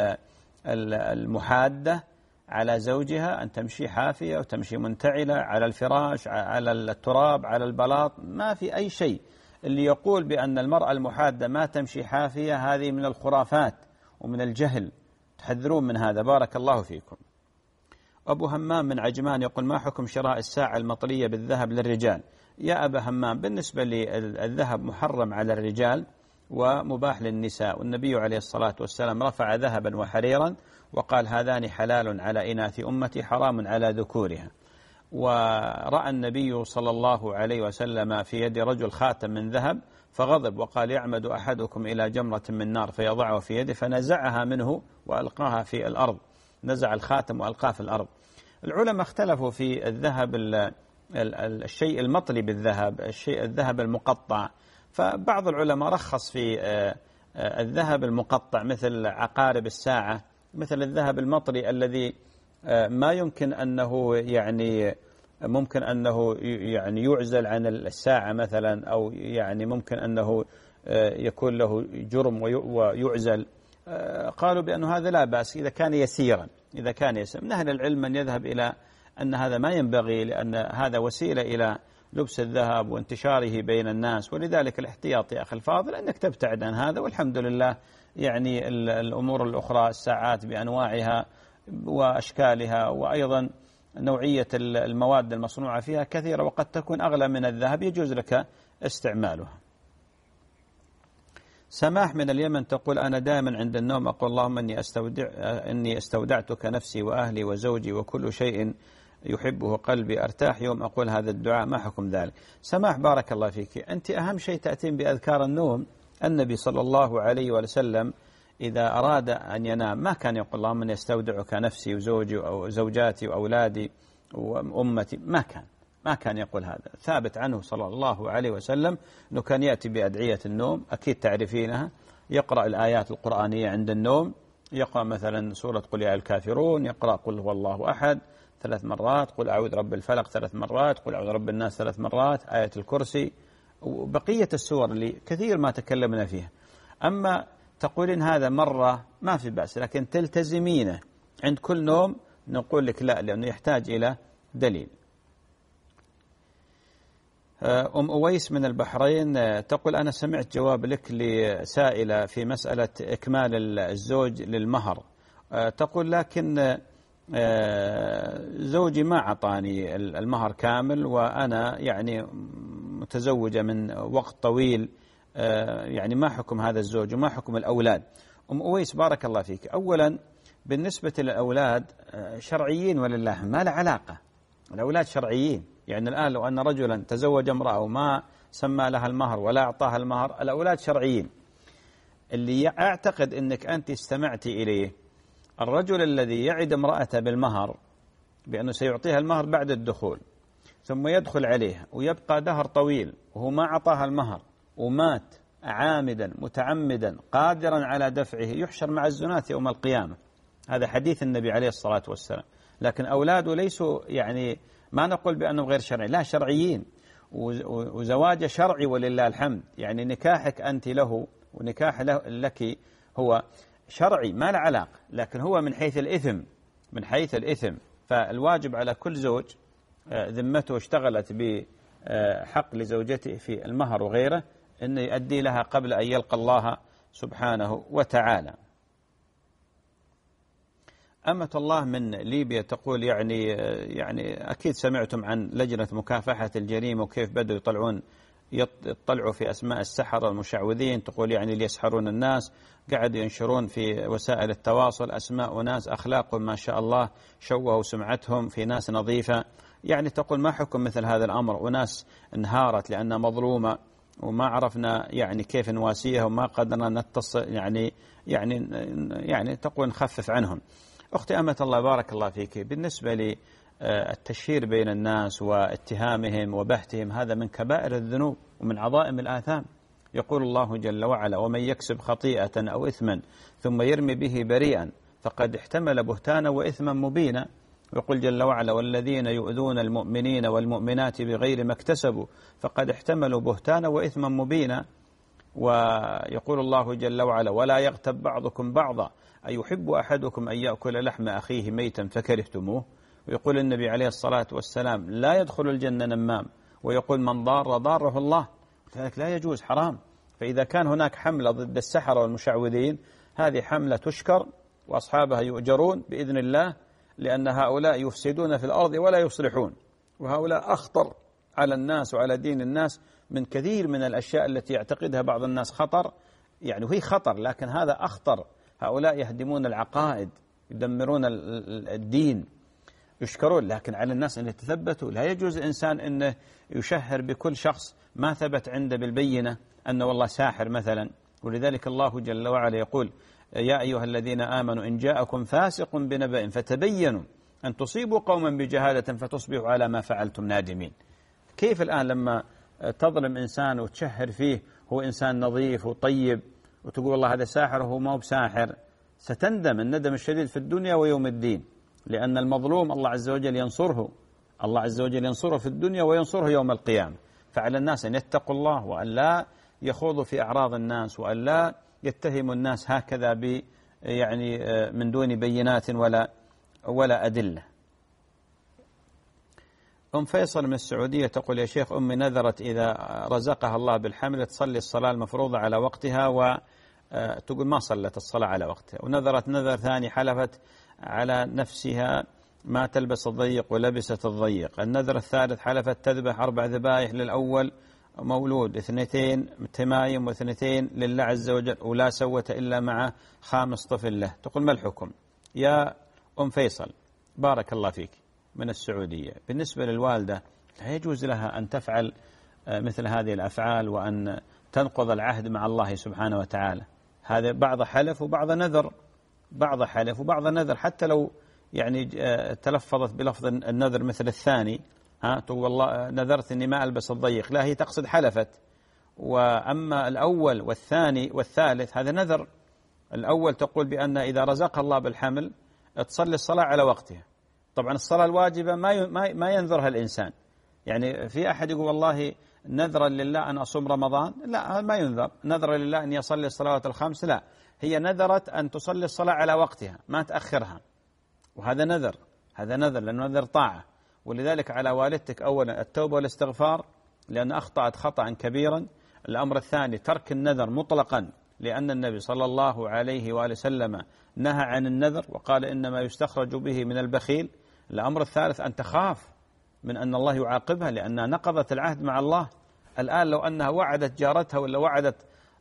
المحادة على زوجها أن تمشي حافية وتمشي منتعلة على الفراش على التراب على البلاط، ما في أي شيء. اللي يقول بأن المرأة المحادة ما تمشي حافية هذه من الخرافات ومن الجهل، تحذرون من هذا بارك الله فيكم. أبو همام من عجمان يقول ما حكم شراء الساعة المطلية بالذهب للرجال؟ يا أبا همام بالنسبة للذهب محرم على الرجال ومباح للنساء، والنبي عليه الصلاة والسلام رفع ذهبا وحريرا وقال هذان حلال على إناث أمتي حرام على ذكورها. ورأى النبي صلى الله عليه وسلم في يد رجل خاتم من ذهب فغضب وقال يعمد أحدكم إلى جمرة من نار فيضعه في يده، فنزعها منه وألقاها في الأرض، نزع الخاتم وألقاه في الأرض. العلماء اختلفوا في الذهب الشيء المطلي بالذهب، الشيء الذهب المقطع، فبعض العلماء رخص في الذهب المقطع مثل عقارب الساعة، مثل الذهب المطلي الذي ما يمكن أنه يعني ممكن أنه يعني يعزل عن الساعة مثلا، أو يعني ممكن أنه يكون له جرم ويعزل. قالوا بأن هذا لا بأس إذا كان يسيرا، إذا كان يسيرا. من أهل العلم من يذهب إلى أن هذا ما ينبغي، لأن هذا وسيلة إلى لبس الذهب وانتشاره بين الناس، ولذلك الاحتياط يا أخي الفاضل أنك تبتعد عن هذا. والحمد لله يعني الأمور الأخرى الساعات بأنواعها وأشكالها وأيضا نوعية المواد المصنوعة فيها كثيرة وقد تكون أغلى من الذهب، يجوز لك استعمالها. سماح من اليمن تقول أنا دائما عند النوم أقول اللهم إني أستودع إني استودعتك نفسي وأهلي وزوجي وكل شيء يحبه قلبي أرتاح يوم أقول هذا الدعاء، ما حكم ذلك؟ سماح بارك الله فيك، أنت أهم شيء تأتين بأذكار النوم. النبي صلى الله عليه وسلم إذا أراد أن ينام ما كان يقول اللهم إني أستودعك نفسي وزوجي أو زوجاتي وأولادي وأمتي، ما كان ما كان يقول هذا. ثابت عنه صلى الله عليه وسلم أنه كان يأتي بأدعية النوم، أكيد تعرفينها، يقرأ الآيات القرآنية عند النوم، يقرأ مثلا سورة قل يا الكافرون، يقرأ قل هو الله أحد ثلاث مرات، قل أعوذ رب الفلق ثلاث مرات، قل أعوذ رب الناس ثلاث مرات، آية الكرسي وبقية السور اللي كثير ما تكلمنا فيها. أما تقولين هذا مرة ما في بأس، لكن تلتزمينه عند كل نوم نقول لك لا، لأنه يحتاج إلى دليل. أم أويس من البحرين تقول أنا سمعت جواب لك لسائلة في مسألة إكمال الزوج للمهر، تقول لكن زوجي ما أعطاني المهر كامل وأنا يعني متزوجة من وقت طويل، يعني ما حكم هذا الزوج وما حكم الأولاد؟ أم أويس بارك الله فيك، أولا بالنسبة للأولاد شرعيين ولله ما له علاقة، الأولاد شرعيين، يعني الآن لو أن رجلا تزوج امرأة وما سمى لها المهر ولا أعطاها المهر الأولاد شرعيين. اللي أعتقد أنك أنت استمعتي إليه الرجل الذي يعد امرأته بالمهر بأنه سيعطيها المهر بعد الدخول ثم يدخل عليها ويبقى دهر طويل وهو ما أعطاها المهر ومات عامدا متعمدا قادرا على دفعه يحشر مع الزناة يوم القيامة. هذا حديث النبي عليه الصلاة والسلام. لكن أولاده ليسوا يعني ما نقول بأنهم غير شرعي، لا شرعيين، وزواج شرعي ولله الحمد، يعني نكاحك أنت له ونكاح له لك هو شرعي ما له علاقة، لكن هو من حيث الإثم من حيث الإثم فالواجب على كل زوج ذمته اشتغلت بحق لزوجته في المهر وغيره أن يؤدي لها قبل أن يلقى الله سبحانه وتعالى. أمة الله من ليبيا تقول يعني يعني أكيد سمعتم عن لجنة مكافحة الجريمة وكيف بدأوا يطلعون يطلعوا في أسماء السحرة المشعوذين، تقول يعني اللي يسحرون الناس، قاعدوا ينشرون في وسائل التواصل أسماء وناس أخلاقهم ما شاء الله شوهوا سمعتهم في ناس نظيفة، يعني تقول ما حكم مثل هذا الأمر، وناس انهارت لأنها مظلومة وما عرفنا يعني كيف نواسيها وما قدرنا نتصل يعني يعني يعني تقول نخفف عنهم. أختي أمة الله بارك الله فيك، بالنسبة للتشهير بين الناس واتهامهم وبهتهم هذا من كبائر الذنوب ومن عظائم الآثام. يقول الله جل وعلا ومن يكسب خطيئة أو إثما ثم يرمي به بريئا فقد احتمل بهتانا وإثما مبينا. ويقول جل وعلا والذين يؤذون المؤمنين والمؤمنات بغير ما اكتسبوا فقد احتملوا بهتانا وإثما مبينا. ويقول الله جل وعلا ولا يغتب بعضكم بعضا أيحب أحدكم أن يأكل لحم أخيه ميتا فكرهتموه. ويقول النبي عليه الصلاة والسلام لا يدخل الجنة نمام، ويقول من ضار ضاره الله، لذلك لا يجوز حرام. فإذا كان هناك حملة ضد السحرة والمشعوذين هذه حملة تشكر وأصحابها يؤجرون بإذن الله، لأن هؤلاء يفسدون في الأرض ولا يصلحون، وهؤلاء أخطر على الناس وعلى دين الناس من كثير من الأشياء التي يعتقدها بعض الناس خطر، يعني وهي خطر لكن هذا أخطر. هؤلاء يهدمون العقائد يدمرون الدين يشكرون، لكن على الناس أن يتثبتوا. لا يجوز الإنسان أنه يشهر بكل شخص ما ثبت عنده بالبينة أنه والله ساحر مثلا. ولذلك الله جل وعلا يقول يا أيها الذين آمنوا إن جاءكم فاسق بنبأ فتبينوا أن تصيبوا قوما بجهالة فتصبحوا على ما فعلتم نادمين. كيف الآن لما تظلم إنسان وتشهر فيه هو إنسان نظيف وطيب وتقول والله هذا ساحر وهو ما هو بساحر، ستندم الندم الشديد في الدنيا ويوم الدين، لأن المظلوم الله عز وجل ينصره، الله عز وجل ينصره في الدنيا وينصره يوم القيامة. فعلى الناس أن يتقوا الله وأن لا يخوضوا في أعراض الناس وأن لا يتهموا الناس هكذا ب يعني من دون بينات ولا ولا أدلة. أم فيصل من السعودية تقول يا شيخ أمي نذرت إذا رزقها الله بالحمل تصلي الصلاة المفروضة على وقتها، وتقول ما صلت الصلاة على وقتها، ونذرت نذر ثاني حلفت على نفسها ما تلبس الضيق ولبست الضيق. النذر الثالث حلفت تذبح أربع ذبائح للأول مولود، اثنتين تمايم واثنتين لله عز وجل ولا سوة إلا مع خامس طفل له. تقول ما الحكم؟ يا أم فيصل بارك الله فيك من السعودية، بالنسبة للوالدة لا يجوز لها أن تفعل مثل هذه الأفعال وأن تنقض العهد مع الله سبحانه وتعالى. هذا بعض حلف وبعض نذر، بعض حلف وبعض نذر، حتى لو يعني تلفظت بلفظ النذر مثل الثاني، ها تقول والله نذرت إني ما ألبس الضيق، لا هي تقصد حلفت. وأما الأول والثاني والثالث هذا نذر. الأول تقول بأن إذا رزقها الله بالحمل تصلي الصلاة على وقتها. طبعا الصلاة الواجبة ما ما ينذرها الإنسان، يعني في أحد يقول والله نذرا لله أن أصوم رمضان، لا ما ينذر. نذرا لله أن يصلي الصلوات الخمس، لا هي نذرت أن تصلي الصلاة على وقتها ما تأخرها، وهذا نذر، هذا نذر لأنه نذر طاعة. ولذلك على والدتك أولا التوبة والاستغفار لأن أخطأت خطأ كبيرا. الأمر الثاني ترك النذر مطلقا، لأن النبي صلى الله عليه وآله وسلم نهى عن النذر وقال إنما يستخرج به من البخيل. الأمر الثالث أن تخاف من أن الله يعاقبها لأنها نقضت العهد مع الله. الآن لو أنها وعدت جارتها ولا وعدت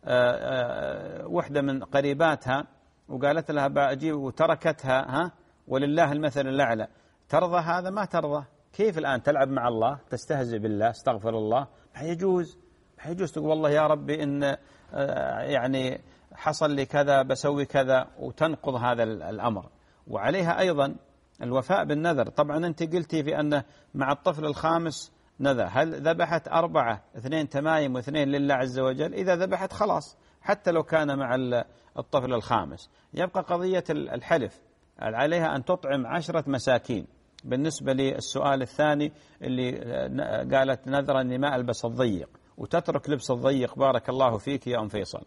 وحدة من قريباتها وقالت لها بأجيب وتركتها، ها ولله المثل الأعلى، ترضى هذا؟ ما ترضى. كيف الآن تلعب مع الله، تستهزئ بالله، استغفر الله؟ ما يجوز، ما يجوز تقول والله يا ربي إن يعني حصل لي كذا بسوي كذا وتنقض هذا الأمر. وعليها أيضا الوفاء بالنذر. طبعا أنت قلتي في أن مع الطفل الخامس نذر، هل ذبحت أربعة اثنين تمايم واثنين لله عز وجل؟ إذا ذبحت خلاص حتى لو كان مع الطفل الخامس. يبقى قضية الحلف، عليها أن تطعم عشرة مساكين. بالنسبة للسؤال الثاني اللي قالت نذرا أني ما ألبس الضيق وتترك لبس الضيق، بارك الله فيك يا أم فيصل.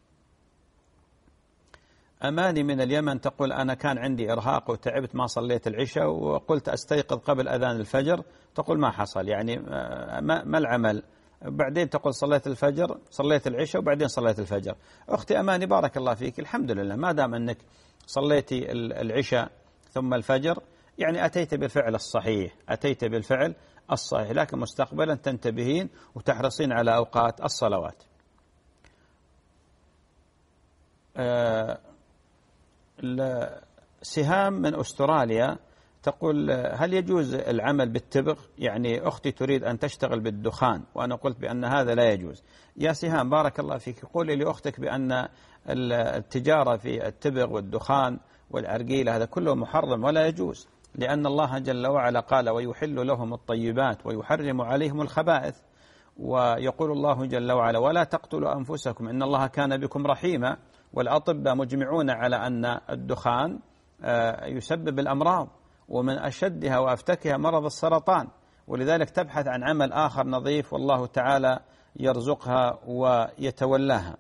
أماني من اليمن تقول أنا كان عندي إرهاق وتعبت ما صليت العشاء وقلت أستيقظ قبل أذان الفجر، تقول ما حصل، يعني ما العمل؟ بعدين تقول صليت الفجر صليت العشاء وبعدين صليت الفجر. أختي أماني بارك الله فيك، الحمد لله ما دام أنك صليتي العشاء ثم الفجر يعني أتيت بالفعل الصحيح، أتيت بالفعل الصحيح، لكن مستقبلا تنتبهين وتحرصين على أوقات الصلوات. أه سهام من أستراليا تقول هل يجوز العمل بالتبغ؟ يعني أختي تريد أن تشتغل بالدخان وأنا قلت بأن هذا لا يجوز. يا سهام بارك الله فيك، قولي لأختك بأن التجارة في التبغ والدخان والأرجيلة هذا كله محرم ولا يجوز، لأن الله جل وعلا قال ويحل لهم الطيبات ويحرم عليهم الخبائث. ويقول الله جل وعلا ولا تقتلوا أنفسكم إن الله كان بكم رحيما. والأطباء مجمعون على أن الدخان يسبب الأمراض، ومن أشدها وأفتكها مرض السرطان، ولذلك تبحث عن عمل آخر نظيف والله تعالى يرزقها ويتولاها.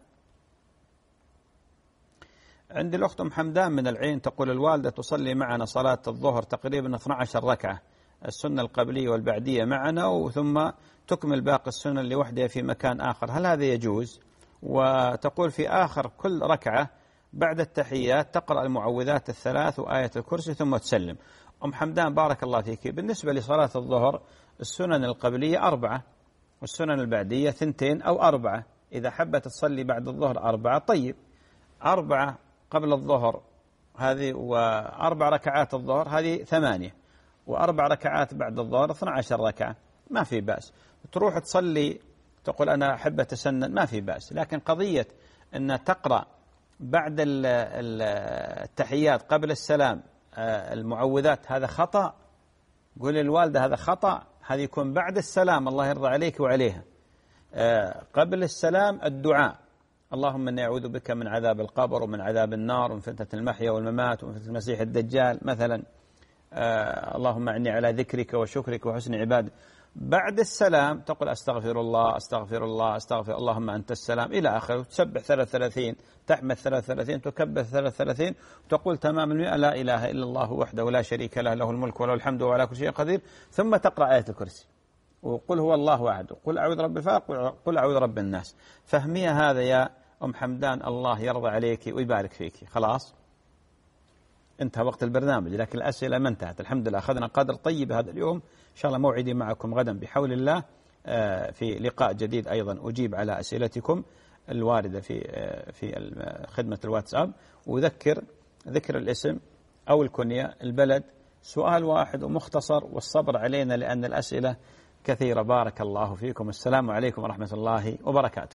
عند الأخت أم حمدان من العين تقول الوالدة تصلي معنا صلاة الظهر تقريبا اثنتي عشرة ركعة، السنة القبلية والبعدية معنا، وثم تكمل باقي السنة لوحدها في مكان آخر، هل هذا يجوز؟ وتقول في آخر كل ركعة بعد التحيات تقرأ المعوذات الثلاث وآية الكرسي ثم تسلم. أم حمدان بارك الله فيك، بالنسبة لصلاة الظهر السنن القبلية أربعة والسنن البعدية ثنتين أو أربعة، إذا حبت تصلي بعد الظهر أربعة طيب، أربعة قبل الظهر هذه وأربع ركعات الظهر هذه ثمانية، وأربع ركعات بعد الظهر اثنتي عشرة ركعة، ما في بأس. تروح تصلي تقول أنا أحب أتسنن ما في بأس، لكن قضية أن تقرأ بعد التحيات قبل السلام المعوذات هذا خطأ. قول للوالدة هذا خطأ، هذا يكون بعد السلام الله يرضى عليك وعليها. قبل السلام الدعاء اللهم إني أعوذ بك من عذاب القبر ومن عذاب النار ومن فتنة المحيا والممات ومن فتنة المسيح الدجال مثلا، اللهم أعني على ذكرك وشكرك وحسن عبادك. بعد السلام تقول أستغفر الله أستغفر الله أستغفر اللهم أنت السلام إلى آخره، تسبح ثلاث ثلاثين، تحمد ثلاث ثلاثين، تكبر ثلاث ثلاثين، وتقول تمام المئة لا إله إلا الله وحده لا شريك له له الملك وله الحمد وعلى كل شيء قدير، ثم تقرأ آية الكرسي وقل هو الله أحد وقل أعوذ رب الفلق وقل أعوذ رب الناس. فهميها هذا يا أم حمدان، الله يرضى عليك ويبارك فيك. خلاص انتهى وقت البرنامج، لكن الأسئلة ما انتهت الحمد لله، أخذنا قدر طيب هذا اليوم. إن شاء الله موعدي معكم غدا بحول الله في لقاء جديد أيضا أجيب على أسئلتكم الواردة في في خدمة الواتساب. وذكر ذكر الاسم أو الكنية البلد، سؤال واحد ومختصر، والصبر علينا لأن الأسئلة كثيرة. بارك الله فيكم، السلام عليكم ورحمة الله وبركاته.